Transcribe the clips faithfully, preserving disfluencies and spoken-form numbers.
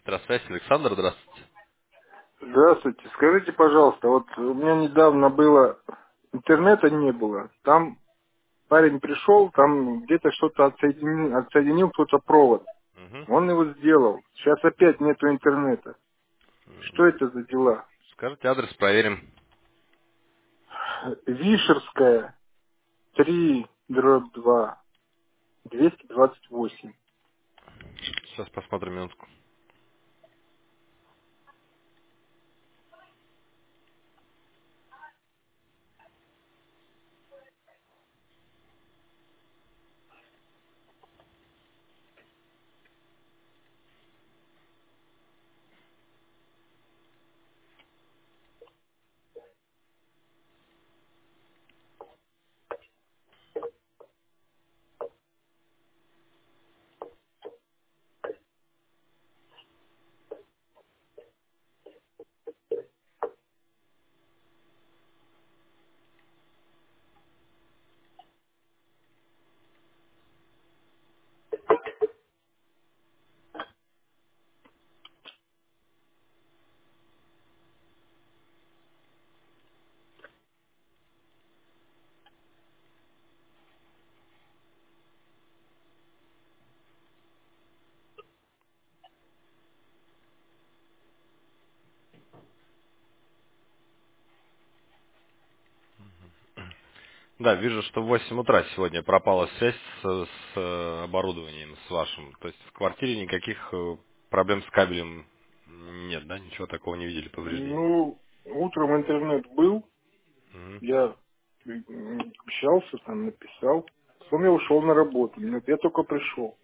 Электросвязь, Александр, здравствуйте. Здравствуйте. Скажите, пожалуйста, вот у меня недавно было, интернета не было. Там парень пришел, там где-то что-то отсоединил, отсоединил кто-то провод. Угу. Он его сделал. Сейчас опять нету интернета. Что это за дела? Скажите адрес, проверим. Вишерская, три, дробь два, двести двадцать восемь. Сейчас посмотрим минутку. Да, вижу, что в восемь утра сегодня пропала связь с, с, э, оборудованием, с вашим. То есть в квартире никаких э, проблем с кабелем нет, да? Ничего такого не видели, повреждений. Ну, утром интернет был, Мгм. я м, общался, там написал. Потом я ушел на работу. Нет, я только пришел.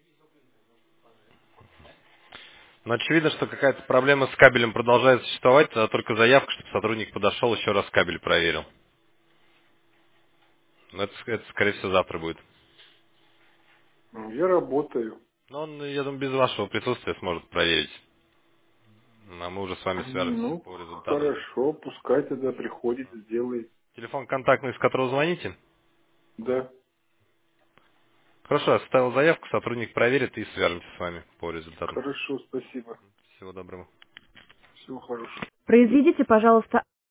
Но очевидно, что какая-то проблема с кабелем продолжает существовать, а только заявка, чтобы сотрудник подошел, еще раз кабель проверил. Но это, это, скорее всего, завтра будет. Ну, я работаю. Но он, я думаю, без вашего присутствия сможет проверить. А мы уже с вами свяжемся Ну, по результатам. хорошо, пускай тогда приходит, сделает. Телефон контактный, с которого звоните? Да, Хорошо, я составил заявку, сотрудник проверит и свяжемся с вами по результатам. хорошо, спасибо. Всего доброго. Всего хорошего. Произведите, пожалуйста,